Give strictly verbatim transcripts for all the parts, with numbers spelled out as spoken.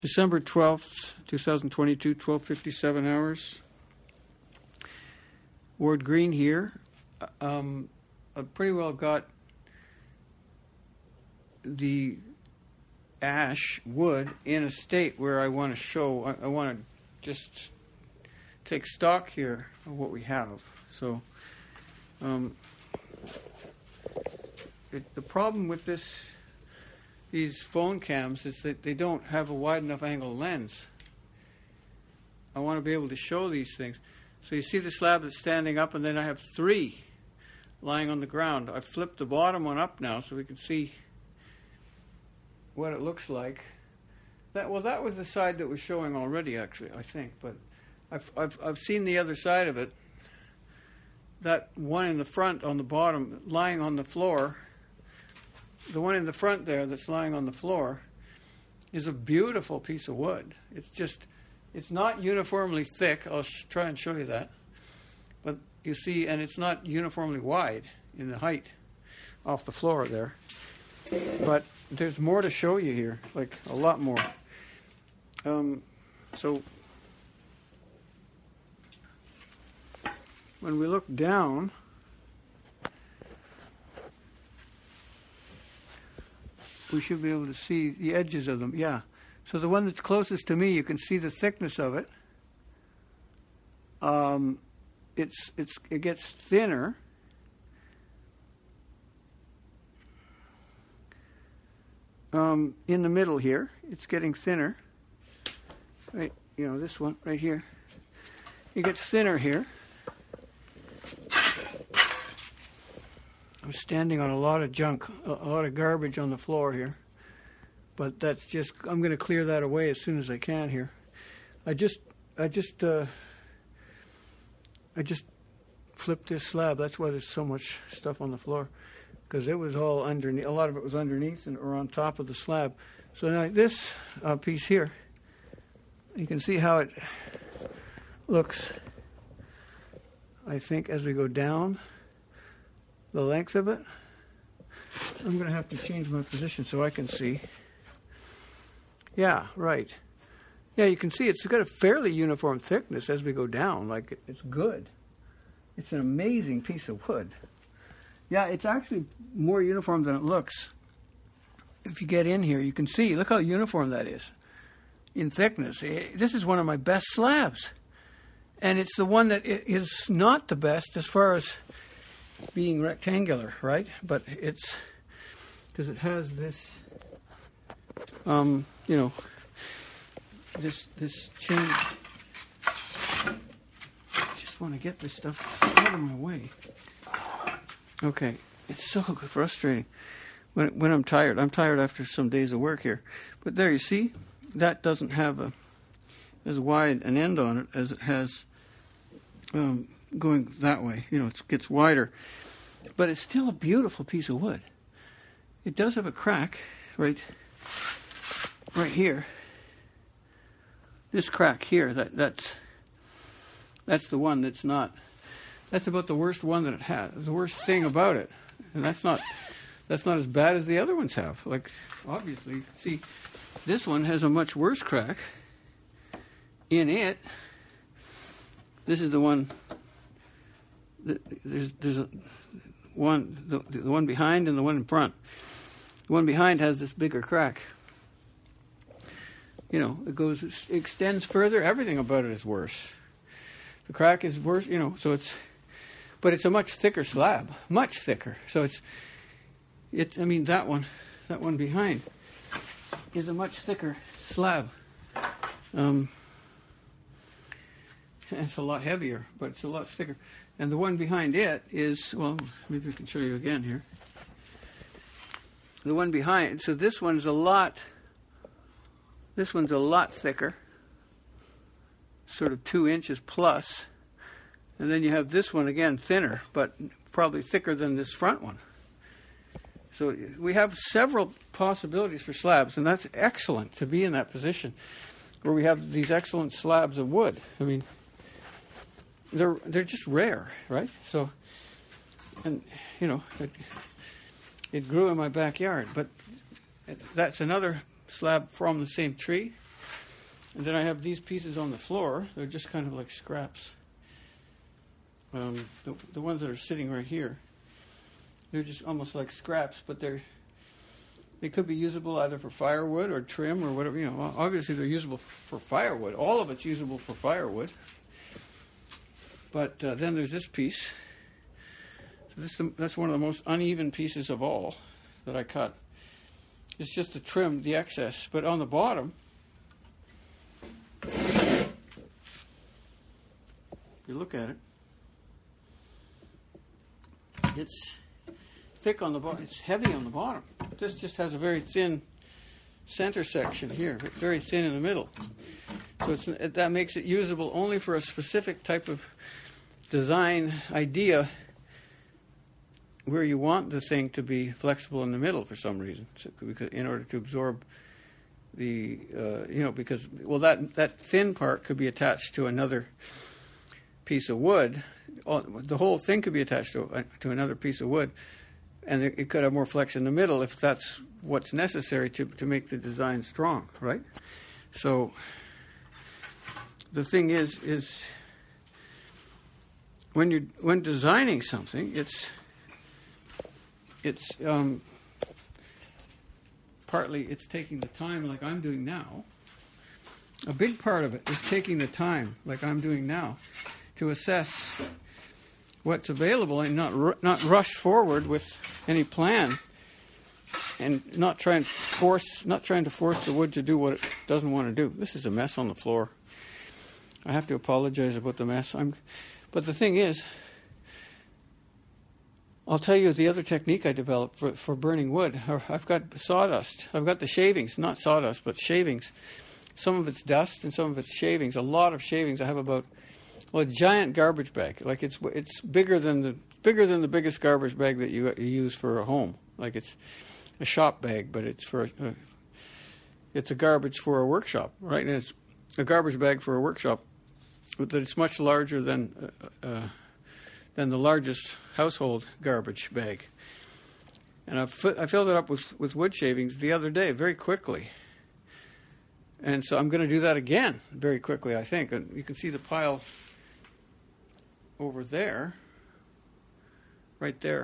December twelfth, twenty twenty-two, twelve fifty-seven hours. Ward Green here. Um, I've pretty well got the ash wood in a state where I want to show, I, I want to just take stock here of what we have. So um, it, the problem with this these phone cams is that they don't have a wide enough angle lens. I want to be able to show these things. So you see the slab that's standing up, and then I have three lying on the ground. I've flipped the bottom one up now so we can see what it looks like. That well, that was the side that was showing already, actually, I think. But I've I've I've seen the other side of it. That one in the front on the bottom, lying on the floor. The one in the front there that's lying on the floor is a beautiful piece of wood. It's just, it's not uniformly thick. I'll sh- try and show you that. But you see, and it's not uniformly wide in the height off the floor there. But there's more to show you here, like a lot more. Um, so when we look down, we should be able to see the edges of them. Yeah. So the one that's closest to me, you can see the thickness of it. Um, it's it's it gets thinner. Um, in the middle here, it's getting thinner. Right, you know, this one right here. It gets thinner here. I'm standing on a lot of junk, a lot of garbage on the floor here. But that's just, I'm going to clear that away as soon as I can here. I just, I just, uh, I just flipped this slab. That's why there's so much stuff on the floor. Because it was all underneath, a lot of it was underneath and or on top of the slab. So now this uh, piece here, you can see how it looks, I think, as we go down. The length of it. I'm going to have to change my position so I can see. Yeah, right. Yeah, you can see it's got a fairly uniform thickness as we go down. Like, it's good. It's an amazing piece of wood. Yeah, it's actually more uniform than it looks. If you get in here, you can see. Look how uniform that is in thickness. This is one of my best slabs. And it's the one that is not the best as far as being rectangular, right? But it's because it has this, um, you know, this this chain. I just want to get this stuff out of my way. Okay, it's so frustrating when when I'm tired. I'm tired after some days of work here. But there, you see, that doesn't have a as wide an end on it as it has. Um, going that way, you know, it gets wider, but it's still a beautiful piece of wood. It does have a crack right right here. This crack here, that that's that's the one that's not that's about the worst one that it has, the worst thing about it. And that's not that's not as bad as the other ones have. Like, obviously, you can see this one has a much worse crack in it. This is the one. There's there's a one the, the one behind and the one in front. The one behind has this bigger crack. You know, it goes it extends further. Everything about it is worse. The crack is worse. You know, so it's, but it's a much thicker slab, much thicker. So it's it's. I mean, that one, that one behind, is a much thicker slab. Um, it's a lot heavier, but it's a lot thicker. And the one behind it is, well, maybe I can show you again here. The one behind, so this one's a lot, this one's a lot thicker, sort of two inches plus. And then you have this one again, thinner, but probably thicker than this front one. So we have several possibilities for slabs, and that's excellent to be in that position where we have these excellent slabs of wood. I mean, They're they're just rare, right? So, and you know, it, it grew in my backyard. But that's another slab from the same tree. And then I have these pieces on the floor. They're just kind of like scraps. Um, the, the ones that are sitting right here, they're just almost like scraps, but they're they could be usable either for firewood or trim or whatever. You know, obviously they're usable for firewood. All of it's usable for firewood. But uh, then there's this piece. So this that's one of the most uneven pieces of all that I cut. It's just to trim the excess. But on the bottom, if you look at it, it's thick on the bottom. It's heavy on the bottom. This just has a very thin center section here, very thin in the middle. So it's, that makes it usable only for a specific type of design idea where you want the thing to be flexible in the middle for some reason, so, because in order to absorb the, uh, you know, because, well, that, that thin part could be attached to another piece of wood. All, the whole thing could be attached to, uh, to another piece of wood, and it, it could have more flex in the middle if that's what's necessary to, to make the design strong, right? So the thing is, is when you're when designing something, it's it's um, partly it's taking the time, like I'm doing now. A big part of it is taking the time, like I'm doing now, to assess what's available and not ru- not rush forward with any plan, and not try and force not trying to force the wood to do what it doesn't want to do. This is a mess on the floor. I have to apologize about the mess. I'm, but the thing is, I'll tell you the other technique I developed for, for burning wood. I've got sawdust. I've got the shavings, not sawdust, but shavings. Some of it's dust and some of it's shavings. A lot of shavings. I have about well, a giant garbage bag. Like it's it's bigger than the bigger than the biggest garbage bag that you, you use for a home. Like it's a shop bag, but it's for a, a, it's a garbage for a workshop, right? And it's a garbage bag for a workshop, but it's much larger than uh, uh, than the largest household garbage bag. And I fi- I filled it up with with wood shavings the other day very quickly. And so I'm going to do that again very quickly, I think. And you can see the pile over there, right there.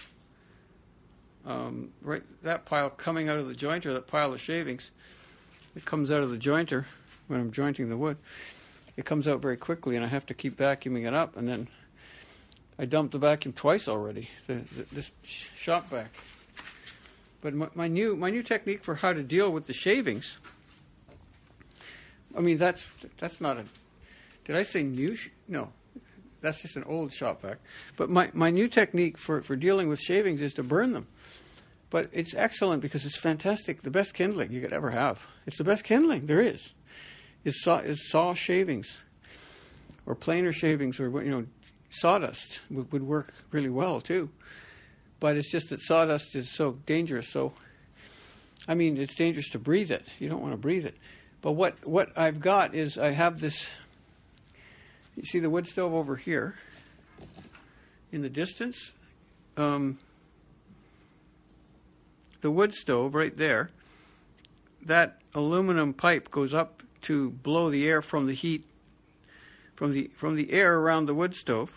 Um, right, that pile coming out of the jointer, that pile of shavings, it comes out of the jointer when I'm jointing the wood. It comes out very quickly, and I have to keep vacuuming it up. And then I dumped the vacuum twice already, the, the, this shop vac. But my, my new my new technique for how to deal with the shavings. I mean, that's that's not a. Did I say new? Sh- no, that's just an old shop vac. But my, my new technique for, for dealing with shavings is to burn them. But it's excellent because it's fantastic. The best kindling you could ever have. It's the best kindling there is. Is saw is saw shavings, or planer shavings, or you know, sawdust would, would work really well too. But it's just that sawdust is so dangerous. So, I mean, it's dangerous to breathe it. You don't want to breathe it. But what, what I've got is I have this, you see the wood stove over here in the distance? Um, the wood stove right there, that aluminum pipe goes up to blow the air from the heat, from the from the air around the wood stove.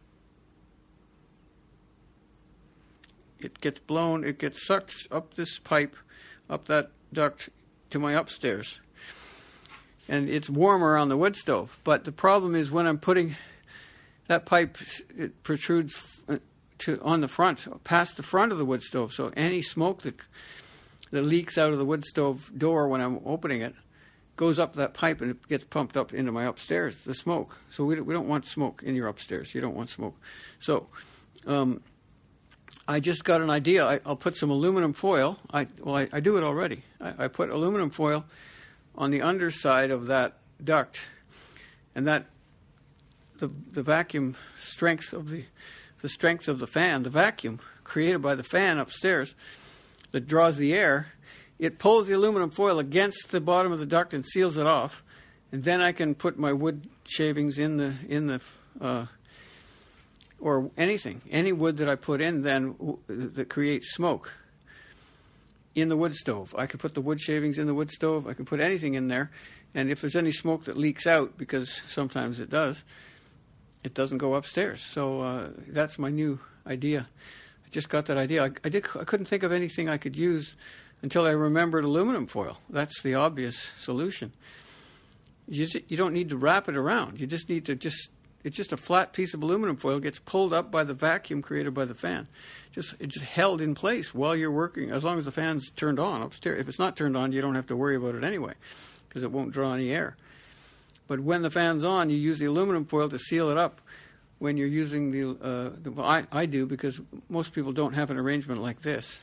It gets blown, it gets sucked up this pipe, up that duct to my upstairs. And it's warmer on the wood stove. But the problem is when I'm putting that pipe, it protrudes to on the front, past the front of the wood stove. So any smoke that that leaks out of the wood stove door when I'm opening it goes up that pipe and it gets pumped up into my upstairs, the smoke. So we we don't want smoke in your upstairs. You don't want smoke. So um, I just got an idea. I, I'll put some aluminum foil. I well, I, I do it already. I, I put aluminum foil on the underside of that duct, and that the the vacuum strength of the the strength of the fan, the vacuum created by the fan upstairs that draws the air, it pulls the aluminum foil against the bottom of the duct and seals it off, and then I can put my wood shavings in the in the uh, or anything, any wood that I put in then w- that creates smoke. In the wood stove. I could put the wood shavings in the wood stove. I could put anything in there, And if there's any smoke that leaks out, because sometimes it does, it doesn't go upstairs. So uh, that's my new idea. I just got that idea. I, I, did, I couldn't think of anything I could use until I remembered aluminum foil. That's the obvious solution. You, just, you don't need to wrap it around. You just need to just, it's just a flat piece of aluminum foil, gets pulled up by the vacuum created by the fan. Just It's just held in place while you're working, as long as the fan's turned on upstairs. If it's not turned on, you don't have to worry about it anyway, because it won't draw any air. But when the fan's on, you use the aluminum foil to seal it up when you're using the, uh, the well, I, I do, because most people don't have an arrangement like this.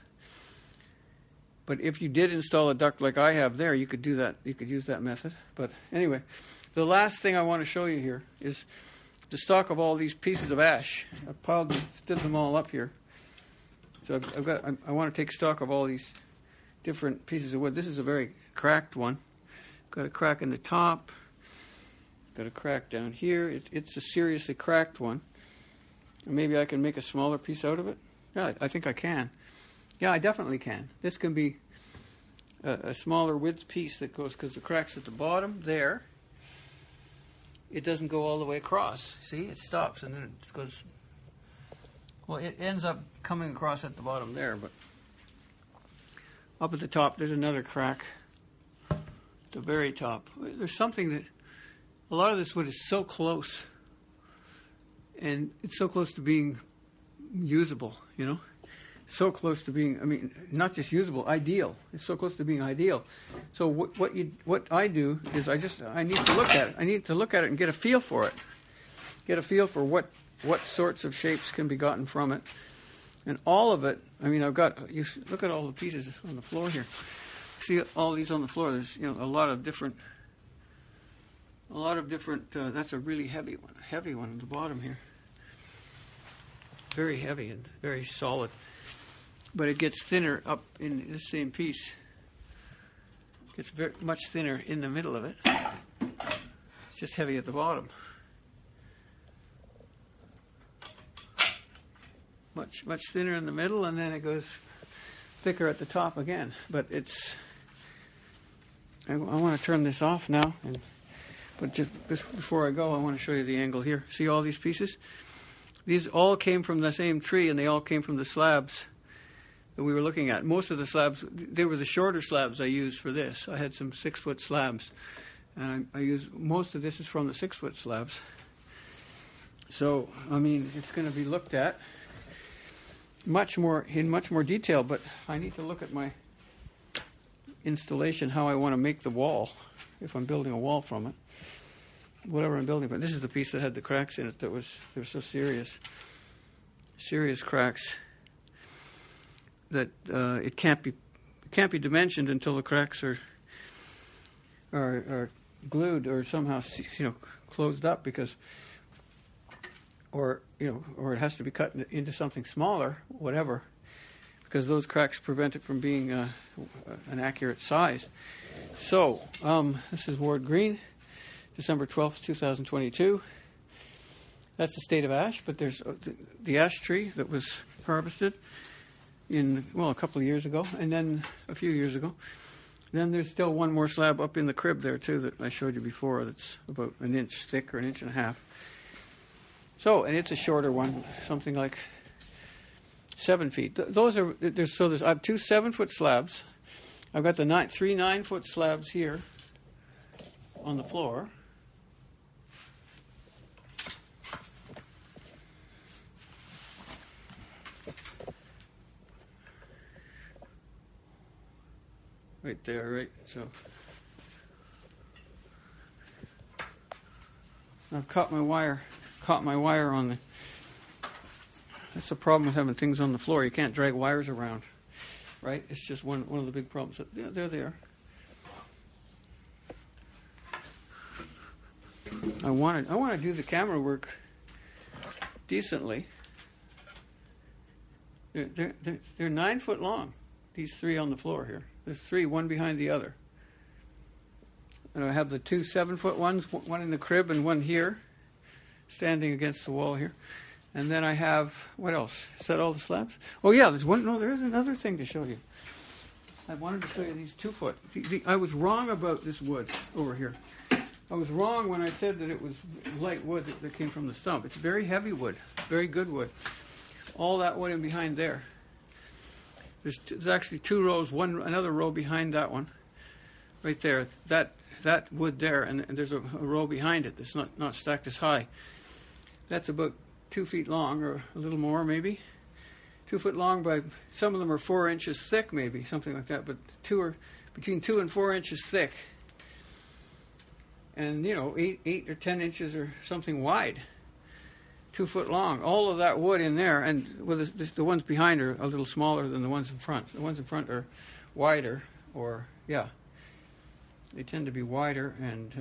But if you did install a duct like I have there, you could do that. You could use that method. But anyway, the last thing I want to show you here is the stock of all these pieces of ash. I piled them, stood them all up here. So I've, I've got. I, I want to take stock of all these different pieces of wood. This is a very cracked one. Got a crack in the top. Got a crack down here. It, it's a seriously cracked one. And maybe I can make a smaller piece out of it. Yeah, I, I think I can. Yeah, I definitely can. This can be a, a smaller width piece that goes, because the crack's at the bottom there. It doesn't go all the way across. See, it stops and then it goes. Well, it ends up coming across at the bottom there, but up at the top there's another crack. At the very top. There's something that, a lot of this wood is so close, and it's so close to being usable, you know? So close to being, I mean, not just usable, ideal. It's so close to being ideal. So what, what you, what I do is I just, I need to look at it. I need to look at it and get a feel for it. Get a feel for what, what sorts of shapes can be gotten from it. And all of it, I mean, I've got, you look at all the pieces on the floor here. See all these on the floor. There's, you know, a lot of different, a lot of different, uh, that's a really heavy one, a heavy one at the bottom here. Very heavy and very solid. But it gets thinner up in this same piece. It gets very much thinner in the middle of it. It's just heavy at the bottom. Much, much thinner in the middle, and then it goes thicker at the top again. But it's, I, I want to turn this off now. And, but just before I go, I want to show you the angle here. See all these pieces? These all came from the same tree, and they all came from the slabs that we were looking at. Most of the slabs, they were the shorter slabs I used for this. I had some six-foot slabs, and I, I used, most of this is from the six-foot slabs. So, I mean, it's going to be looked at much more, in much more detail, but I need to look at my installation, how I want to make the wall, if I'm building a wall from it, whatever I'm building. But this is the piece that had the cracks in it that was, they were so serious, serious cracks, that uh, it can't be it can't be dimensioned until the cracks are are, are glued or somehow, you know, closed up, because or you know or it has to be cut into something smaller, whatever, because those cracks prevent it from being uh, an accurate size. So um, this is Ward Green, December twelfth, two thousand twenty-two. That's the state of ash, but there's uh, the, the ash tree that was harvested in, well, a couple of years ago, and then a few years ago. Then there's still one more slab up in the crib there, too, that I showed you before, that's about an inch thick or an inch and a half. So, and it's a shorter one, something like seven feet. Th- those are, there's, so there's, I have two seven-foot slabs. I've got the nine, three nine-foot slabs here on the floor. Right there, right? So I've caught my wire, caught my wire on the, that's the problem with having things on the floor. You can't drag wires around, right? It's just one, one of the big problems. So, yeah, there they are. I want to, I want to do the camera work decently. They're, they're, they're, they're nine foot long, these three on the floor here. There's three, one behind the other. And I have the two seven-foot ones, one in the crib and one here, standing against the wall here. And then I have, what else? Is that all the slabs? Oh, yeah, there's one. No, there is another thing to show you. I wanted to show you these two foot. I was wrong about this wood over here. I was wrong when I said that it was light wood that, that came from the stump. It's very heavy wood, very good wood. All that wood in behind there. There's, t- there's actually two rows, one another row behind that one, right there. That that wood there, and, and there's a, a row behind it that's not, not stacked as high. That's about two feet long, or a little more maybe. Two foot long by, some of them are four inches thick maybe, something like that, but two are between two and four inches thick. And, you know, eight, eight or ten inches or something wide. Two foot long. All of that wood in there, and well, the, the, the ones behind are a little smaller than the ones in front. The ones in front are wider, or, yeah, they tend to be wider and,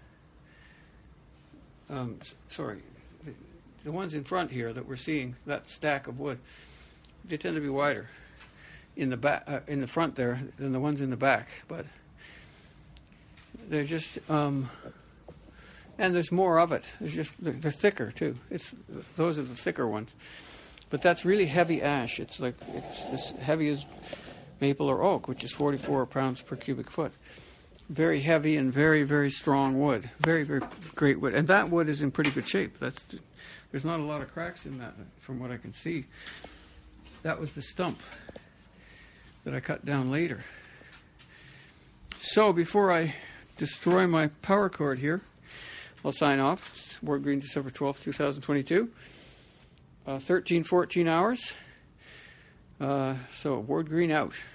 uh, um, s- sorry, the, the ones in front here that we're seeing, that stack of wood, they tend to be wider in the back, uh, in the front there than the ones in the back, but they're just, um, and there's more of it. There's just they're, they're thicker too. It's those are the thicker ones, but that's really heavy ash. It's like it's as heavy as maple or oak, which is forty-four pounds per cubic foot. Very heavy and very very strong wood. Very very great wood, and that wood is in pretty good shape. That's there's not a lot of cracks in that, from what I can see. That was the stump that I cut down later. So before I destroy my power cord here, I'll sign off. It's Ward Green, December twelfth, twenty twenty-two. Uh, thirteen, fourteen hours. Uh, so Ward Green out.